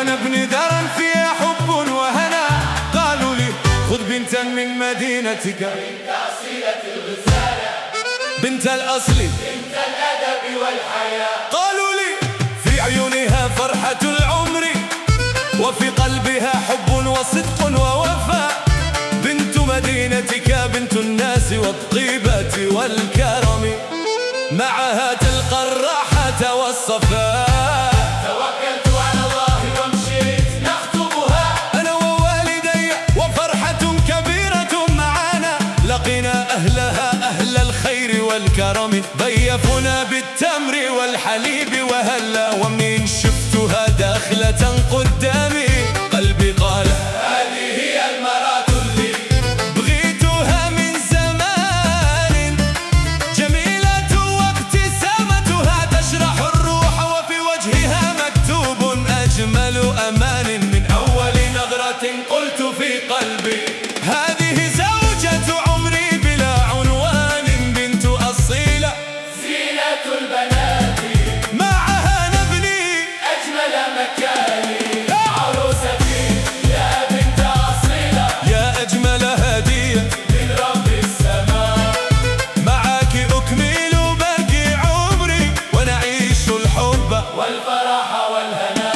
ونبني دارا فيها حب وهنا. قالوا لي خذ بنتا من مدينتك، بنت أصيلة الغزالة، بنت الأصل، بنت الأدب والحياة. قالوا لي في عيونها فرحة العمر، وفي قلبها حب وصدق ووفاء. بنت مدينتك بنت الناس والطيبة والكرم، معها تلقى الراحة والصفاء. توكلت على الله ومشيت نخطبها أنا ووالدي، وفرحة كبيرة معنا. لقينا أهلها أهل الخير والكرم، ضيفونا بالتمر والحليب وهلا. ومنين شفتها داخلة قدامي قلبي قال هذه هي المرأة اللي بغيتها من زمان. جميلة وابتسامتها تشرح الروح، وفي وجهها مكتوب أجمل أمان. من أول نظرة قلت في قلبي هذه زوجة عمري بلا عنوان. بنت أصيلة زينة البنات، معها نبني أجمل مكان. عروستي يا بنت أصيلة، يا أجمل هدية من رب السماء. معاك أكمل باقي عمري، ونعيش الحب والفرح والهنا.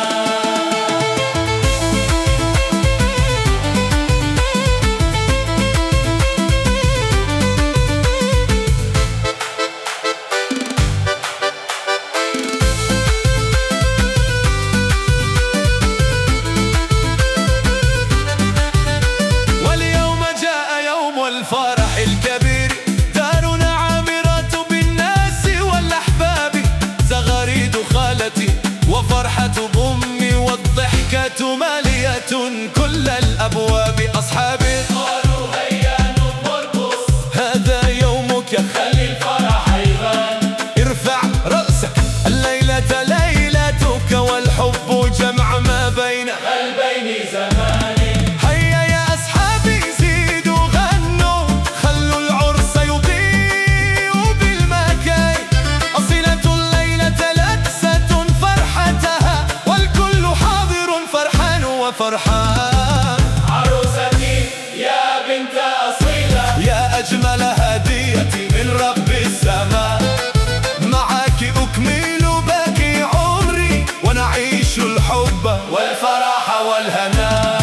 واليوم جاء يوم الفرح الكبير، دارنا عامرة بالناس والأحباب. زغاريد خالتي وفرحة أمي، والضحكة مالية كل الأبواب. أصحابي قالوا هيا نرقص، هذا يومك خلي الفرح يبان. ارفع رأسك الليلة ليلتك، والحب جمع ما بين قلبين زمان. هيا يا أصحابي زيدوا غنوا، خلوا العرس يضيء بالمكاي. أصيلة الليلة لبسة فرحتها، والكل حاضر فرحان وفرحان. عروستي يا بنت أصيلة، يا أجمل هدية من رب السماء. معاك أكمل باقي عمري، ونعيش الحب والفرح والهنا.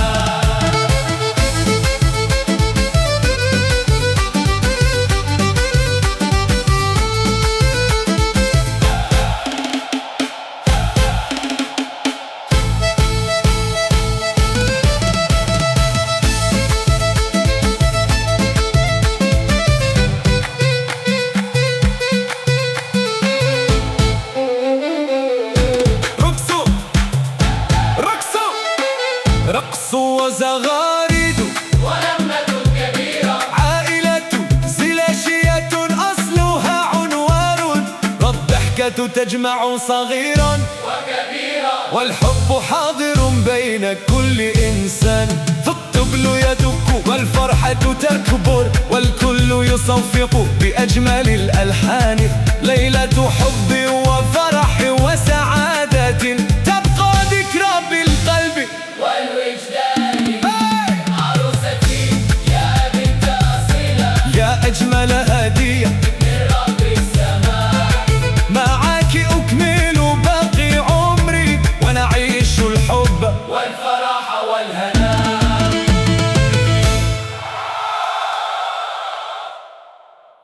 رقصوا رقصوا رقصوا وزغاريد ولمة كبيرة، عائلة زلاشية أصلها عنوار. الضحكة تجمع صغيرا وكبيرا، والحب حاضر بين كل إنسان. فالطبل يدق والفرحة تكبر، والكل يصفق بأجمل